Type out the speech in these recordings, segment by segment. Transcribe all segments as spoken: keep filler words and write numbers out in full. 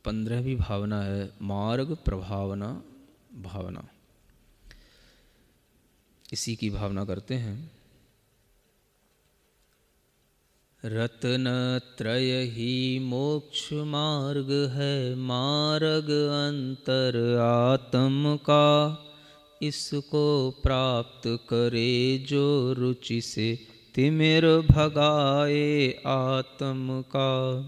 पंद्रहवीं भावना है मार्ग प्रभावना भावना। इसी की भावना करते हैं। रत्नत्रय ही मोक्ष मार्ग है, मार्ग अंतर आत्म का। इसको प्राप्त करे जो रुचि से, तिमिर भगाए आत्म का।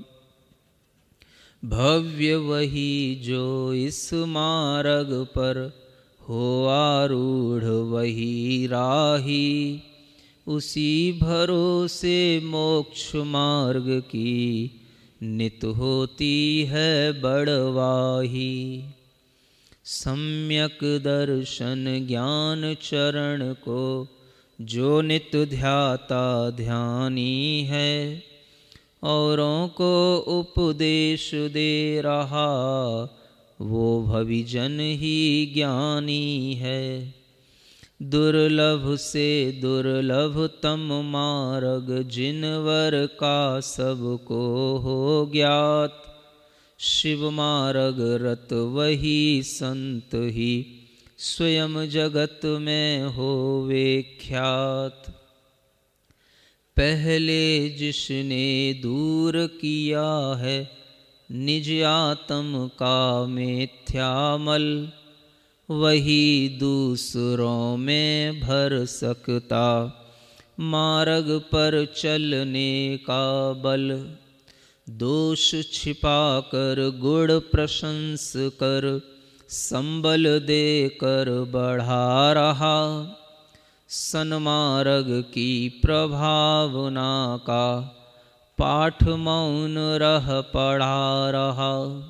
भव्य वही जो इस मार्ग पर हो आरूढ़, वही राही। उसी भरोसे मोक्ष मार्ग की नित होती है बड़वाही। सम्यक दर्शन ज्ञान चरण को जो नित ध्याता ध्यानी है, औरों को उपदेश दे रहा वो भविजन ही ज्ञानी है। दुर्लभ से दुर्लभतम मार्ग जिनवर का सबको हो ज्ञात। शिव मार्ग रत वही संत ही, स्वयं जगत में होवे ख्यात। पहले जिसने दूर किया है निज आत्म का मिथ्यामल, वही दूसरों में भर सकता मार्ग पर चलने का बल। दोष छिपा कर गुण प्रशंस कर, संबल दे कर बढ़ा रहा। सन्मार्ग की प्रभावना का पाठ मौन रह पढ़ा रहा।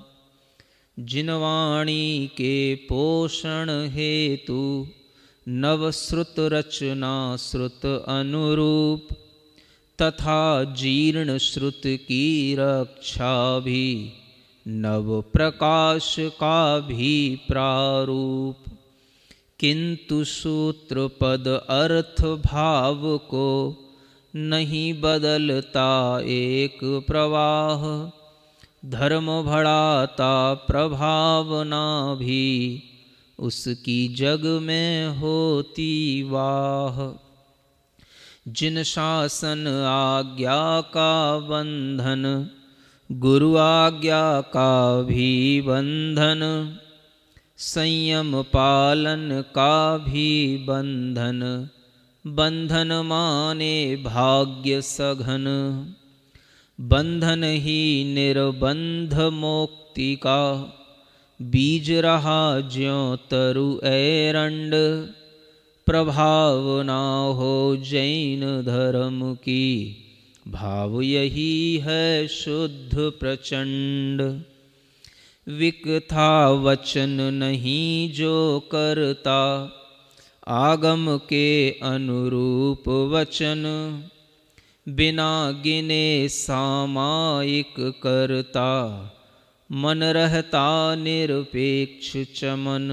जिनवाणी के पोषण हेतु नव श्रुत रचना श्रुत अनुरूप, तथा जीर्ण श्रुत की रक्षा भी नव प्रकाश का भी प्रारूप। किंतु सूत्र पद अर्थ भाव को नहीं बदलता एक प्रवाह। धर्म बढ़ाता प्रभावना भी उसकी जग में होती वाह। जिन शासन आज्ञा का बंधन, गुरु आज्ञा का भी बंधन। संयम पालन का भी बंधन, बंधन माने भाग्य सघन। बंधन ही निर्बंध मुक्ति का, बीज रहा ज्यों तरु एरंड। प्रभाव ना हो जैन धर्म की, भाव यही है शुद्ध प्रचंड। विकथा वचन नहीं जो करता, आगम के अनुरूप वचन। बिना गिने सामायिक करता, मन रहता निरपेक्ष चमन।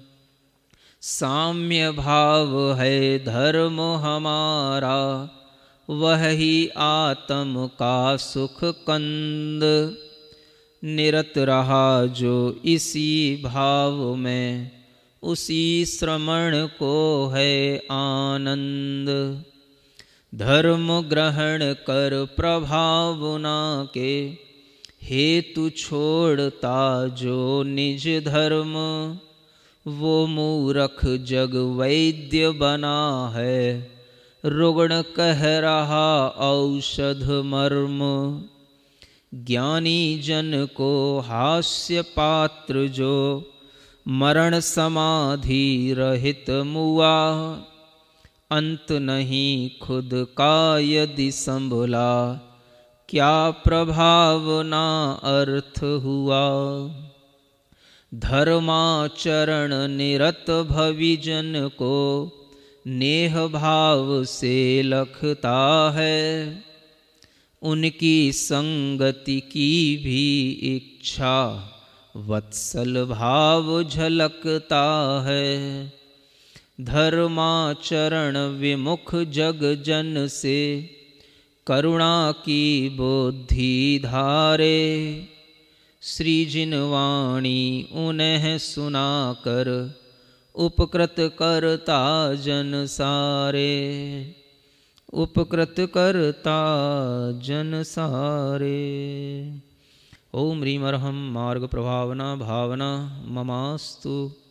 साम्य भाव है धर्म हमारा, वह ही आत्म का सुख कंद। निरत रहा जो इसी भाव में, उसी श्रमण को है आनंद। धर्म ग्रहण कर प्रभावना के, हेतु छोड़ता जो निज धर्म। वो मूरख जग वैद्य बना है, रुग्ण कह रहा औषध मर्म। ज्ञानी जन को हास्य पात्र जो, मरण समाधि रहित मुआ। अंत नहीं खुद का यदि संभला, क्या प्रभावना अर्थ हुआ। धर्माचरण निरत भविजन को, नेह भाव से लखता है। उनकी संगति की भी इच्छा, वत्सल भाव झलकता है। धर्माचरण विमुख जग जन से, करुणा की बुद्धि धारे। श्री जिन वाणी उन्हें सुनाकर उपकृत करता जन सारे, उपकृत करता जन सारे। ओम ह्रीम अरहम मार्ग प्रभावना भावना ममास्तु।